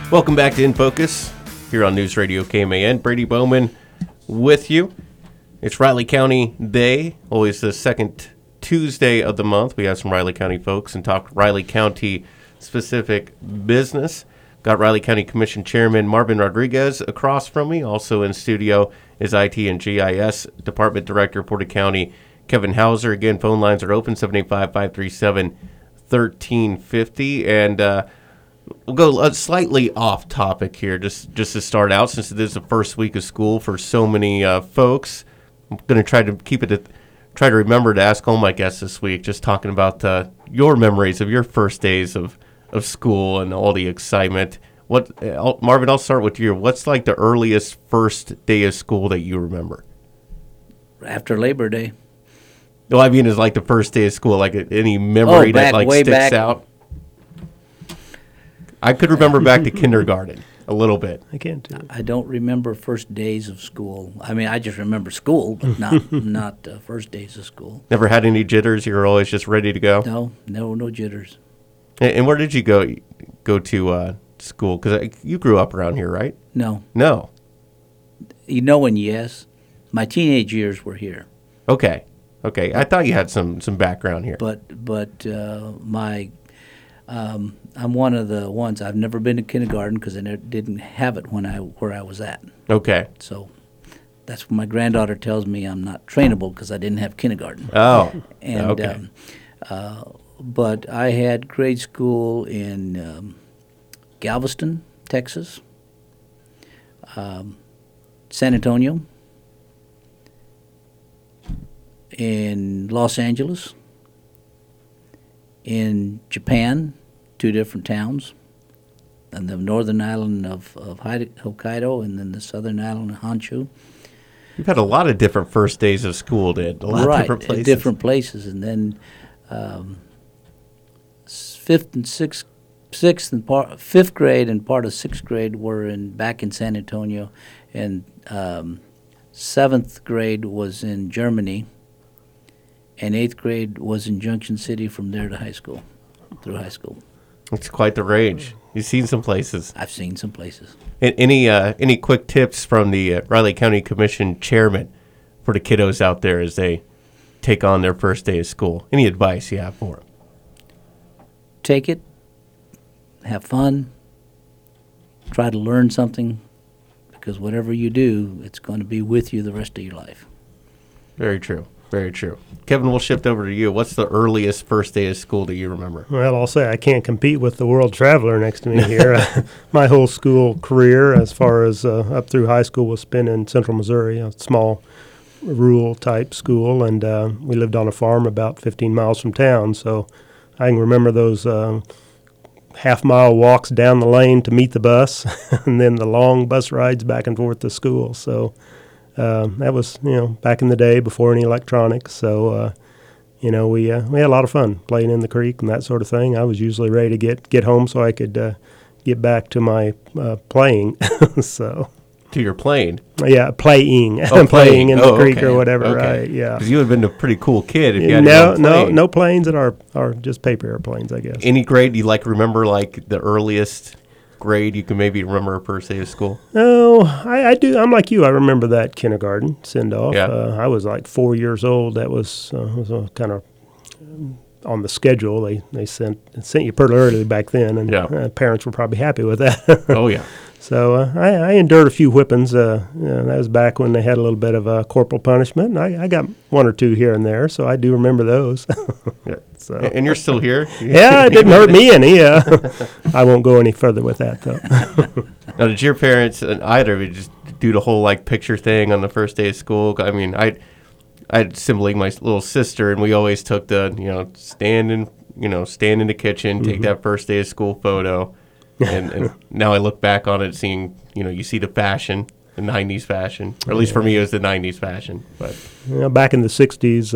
Welcome back to In Focus here on News Radio KMAN. Brady Bowman with you. It's Riley County Day, always the second Tuesday of the month. We have some Riley County folks and talk Riley County specific business. Got Riley County Commission Chairman Marvin Rodriguez across from me. Also in studio is IT and GIS Department Director, Porter County, Kevin Hauser. Again, phone lines are open, 785-537-1350. And we'll go slightly off topic here, just to start out, since it is the first week of school for so many folks. I'm going to try to remember to ask all my guests this week, just talking about your memories of your first days of school and all the excitement. Marvin, I'll start with you. What's like the earliest first day of school that you remember? After Labor Day. No, I mean, is like the first day of school, like any memory that like sticks out? I could remember back to kindergarten a little bit. I can't do it. I don't remember first days of school. I mean, I just remember school, but not first days of school. Never had any jitters? You were always just ready to go? No jitters. And where did you go to school? Because you grew up around here, right? No. No. And yes. My teenage years were here. Okay. I thought you had some background here. But I'm one of the ones. I've never been to kindergarten because I didn't have it where I was at. Okay. So that's when my granddaughter tells me I'm not trainable because I didn't have kindergarten. Oh. And okay. But I had grade school in Galveston, Texas, San Antonio, in Los Angeles, in Japan, 2 different towns, and the northern island of Hokkaido, and then the southern island of Honshu. You've had a lot of different first days of school, did a lot of different places. Different places, and then fifth grade and part of sixth grade were back in San Antonio, and 7th grade was in Germany, and 8th grade was in Junction City from there to high school, through high school. It's quite the range. You've seen some places. I've seen some places. Any quick tips from the Riley County Commission Chairman for the kiddos out there as they take on their first day of school? Any advice you have for them? Take it, have fun, try to learn something, because whatever you do, it's going to be with you the rest of your life. Very true. Very true. Kevin, we'll shift over to you. What's the earliest first day of school that you remember? Well, I'll say I can't compete with the world traveler next to me here. My whole school career, as far as up through high school, was spent in Central Missouri, a small rural-type school, and we lived on a farm about 15 miles from town. So I can remember those half-mile walks down the lane to meet the bus, and then the long bus rides back and forth to school. So that was, back in the day before any electronics. So, we had a lot of fun playing in the creek and that sort of thing. I was usually ready to get home so I could get back to my playing. So. To your playing? Yeah, playing. Oh, playing in the creek okay. or whatever, okay. Right, yeah. Because you would have been a pretty cool kid if you had no planes that are just paper airplanes, I guess. Any grade you remember, the earliest grade you can maybe remember a first day of school? Oh, I do. I'm like you. I remember that kindergarten send-off. Yeah. I was like 4 years old. That was kind of on the schedule. They sent you pretty early back then, and parents were probably happy with that. Oh, yeah. So I endured a few whippings. That was back when they had a little bit of corporal punishment. And I got 1 or 2 here and there, so I do remember those. Yeah. So. And you're still here? Yeah, it didn't hurt me any. I won't go any further with that, though. Now, did your parents and either of you just do the whole picture thing on the first day of school? I mean, I had a sibling, my little sister, and we always took the stand in the kitchen, take that first day of school photo. And now I look back on it, seeing, you see the fashion, the 90s fashion. Or at least for me, it was the 90s fashion. But back in the 60s,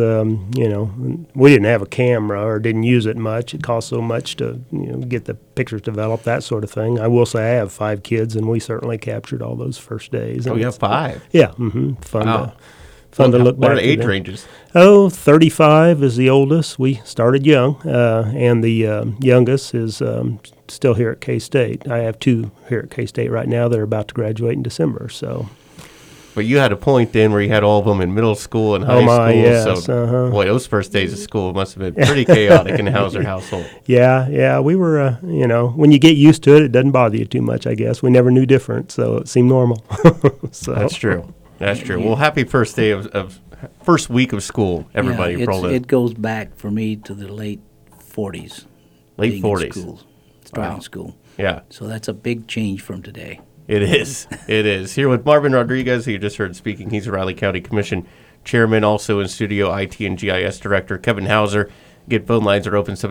we didn't have a camera or didn't use it much. It cost so much to get the pictures developed, that sort of thing. I will say I have 5 kids, and we certainly captured all those first days. Oh, you have 5? Yeah. Mm-hmm. Fun wow. Fun to look back. What are the age ranges? 35 is the oldest. We started young, and the youngest is still here at K-State. I have 2 here at K-State right now that are about to graduate in December. So, But you had a point then where you had all of them in middle school and high Oh, my, school. yes, So, boy, those first days of school must have been pretty chaotic in the Hauser household. yeah, we were, when you get used to it, it doesn't bother you too much, I guess. We never knew different, so it seemed normal. So That's true. That's true. Well, happy first day of first week of school, everybody. Yeah, for all the it goes back for me to the late 40s. late being in 40s. school, starting Wow. school. Yeah, So that's a big change from today. it is. It is. Here with Marvin Rodriguez, who you just heard speaking. He's the Riley County Commission Chairman, also in studio, IT and GIS Director Kevin Hauser. Again, phone lines are open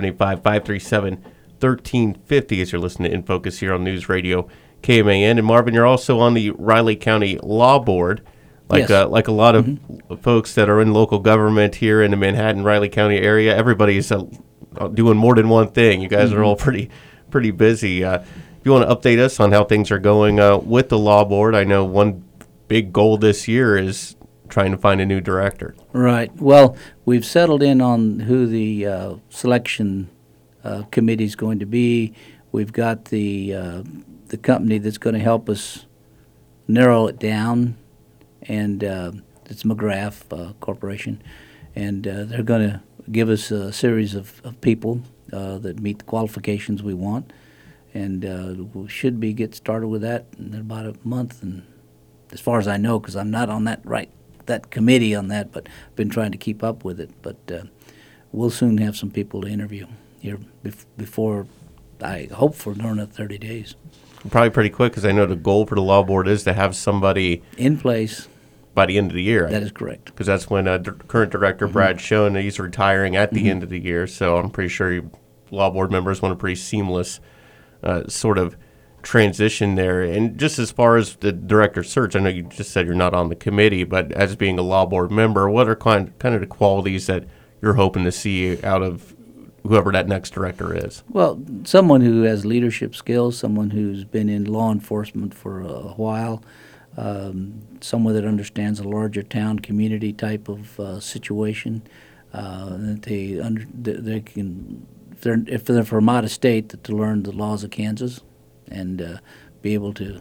785-537-1350 as you're listening to In Focus here on News Radio KMAN. And Marvin, you're also on the Riley County Law Board. Like Yes. like a lot of folks that are in local government here in the Manhattan, Riley County area, everybody's doing more than one thing. You guys are all pretty busy. If you want to update us on how things are going with the law board, I know one big goal this year is trying to find a new director. Right. Well, we've settled in on who the selection committee is going to be. We've got the company that's going to help us narrow it down, and it's McGrath Corporation, and they're going to give us a series of people that meet the qualifications we want, and we should get started with that in about a month. And as far as I know, because I'm not on that committee on that, but been trying to keep up with it. But we'll soon have some people to interview here before, I hope, for during the 30 days. Probably pretty quick, because I know the goal for the law board is to have somebody In place, by the end of the year. that is correct. Because that's when current director Brad Schoen, he's retiring at the end of the year. So I'm pretty sure law board members want a pretty seamless sort of transition there. And just as far as the director search, I know you just said you're not on the committee, but as being a law board member, what are kind of the qualities that you're hoping to see out of whoever that next director is? Well, someone who has leadership skills, someone who's been in law enforcement for a while, someone that understands a larger town community type of situation. That they can, if they're from out of state, to learn the laws of Kansas, and be able to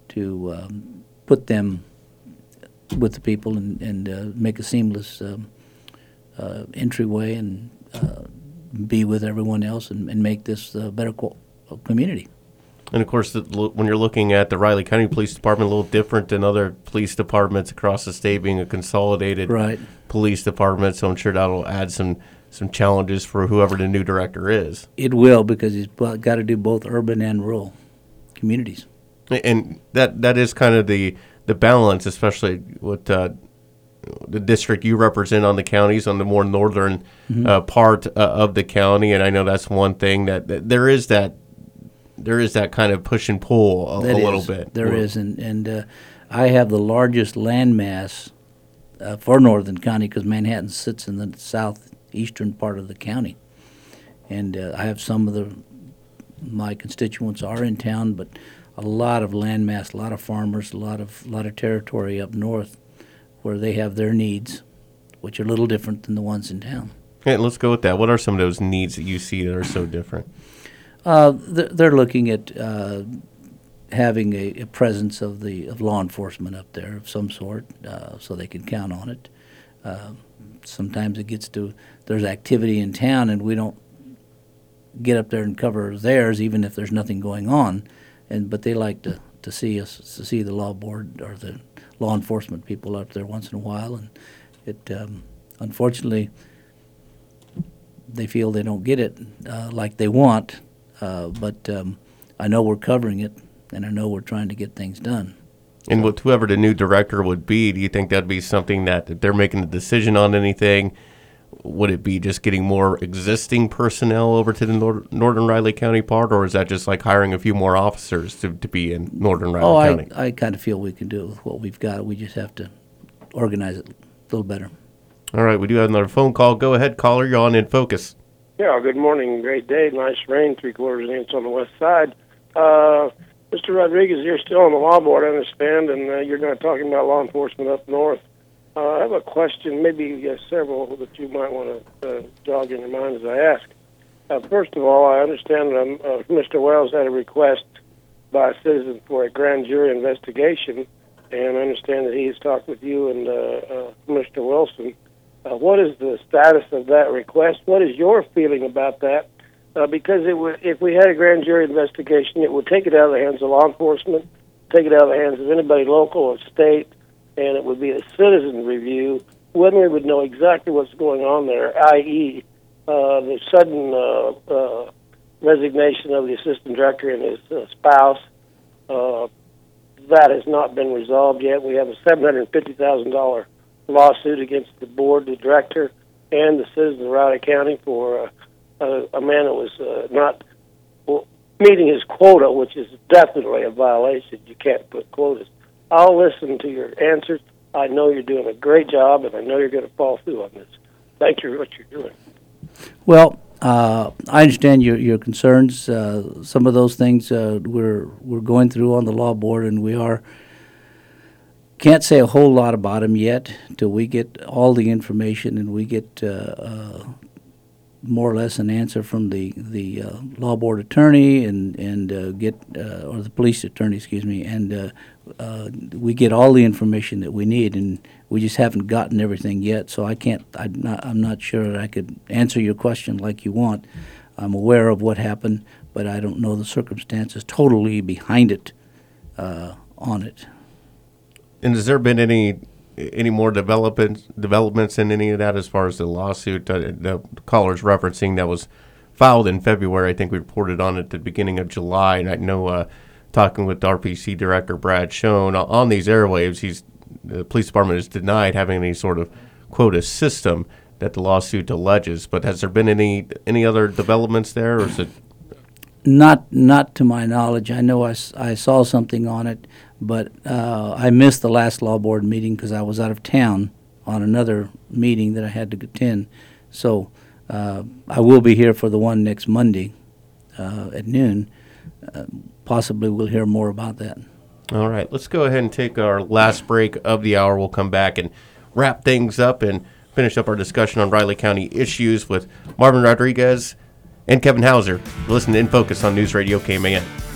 put them with the people and make a seamless entryway and be with everyone else and make this a better community. And, of course, when you're looking at the Riley County Police Department, a little different than other police departments across the state, being a consolidated police department, so I'm sure that'll add some challenges for whoever the new director is. It will, because he's got to do both urban and rural communities. And that is kind of the balance, especially with the district you represent on the counties, on the more northern part of the county. And I know that's one thing that there is that kind of push and pull a little bit. There is, and I have the largest landmass for Northern County, because Manhattan sits in the southeastern part of the county, and I have some of my constituents are in town, but a lot of landmass, a lot of farmers, a lot of territory up north, where they have their needs, which are a little different than the ones in town. Okay, let's go with that. What are some of those needs that you see that are so different? They're looking at having a presence of law enforcement up there of some sort, so they can count on it. Sometimes it gets to there's activity in town, and we don't get up there and cover theirs, even if there's nothing going on. But they like to see the law board or the law enforcement people up there once in a while, and it unfortunately they feel they don't get it like they want. But I know we're covering it, and I know we're trying to get things done. And with whoever the new director would be, do you think that'd be something that if they're making a decision on anything, would it be just getting more existing personnel over to the Northern Riley County part, or is that just like hiring a few more officers to be in Northern Riley County? I kind of feel we can do it with what we've got. We just have to organize it a little better. All right, we do have another phone call. Go ahead, caller. You're on In Focus. Yeah, good morning. Great day. Nice rain, 3/4 inch on the west side. Mr. Rodriguez, you're still on the law board, I understand, and you're going to talking about law enforcement up north. I have a question, maybe several that you might want to jog in your mind as I ask. First of all, I understand that Mr. Wells had a request by a citizen for a grand jury investigation, and I understand that he has talked with you and Mr. Wilson. What is the status of that request? What is your feeling about that? Because if we had a grand jury investigation, it would take it out of the hands of law enforcement, take it out of the hands of anybody local or state, and it would be a citizen review when we would know exactly what's going on there, i.e., the sudden resignation of the assistant director and his spouse. That has not been resolved yet. We have a $750,000 lawsuit against the board, the director, and the citizens of Riley County for a man that was not meeting his quota, which is definitely a violation. You can't put quotas. I'll listen to your answers. I know you're doing a great job, and I know you're going to follow through on this. Thank you for what you're doing. Well, I understand your concerns. Some of those things we're going through on the law board, and can't say a whole lot about them yet till we get all the information and we get more or less an answer from the law board attorney and get or the police attorney, excuse me, and we get all the information that we need, and we just haven't gotten everything yet. So I'm not sure that I could answer your question like you want. I'm aware of what happened, but I don't know the circumstances totally behind it on it. And has there been any more developments in any of that as far as the lawsuit the caller's referencing that was filed in February? I think we reported on it at the beginning of July, and I know talking with RPC Director Brad Schoen on these airwaves, the police department has denied having any sort of quota system that the lawsuit alleges. But has there been any other developments there, or is it? Not to my knowledge. I know I saw something on it, but I missed the last law board meeting because I was out of town on another meeting that I had to attend. So I will be here for the one next Monday at noon. Possibly we'll hear more about that. All right, let's go ahead and take our last break of the hour. We'll come back and wrap things up and finish up our discussion on Riley County issues with Marvin Rodriguez and Kevin Hauser. Listen to In Focus on News Radio KMAN.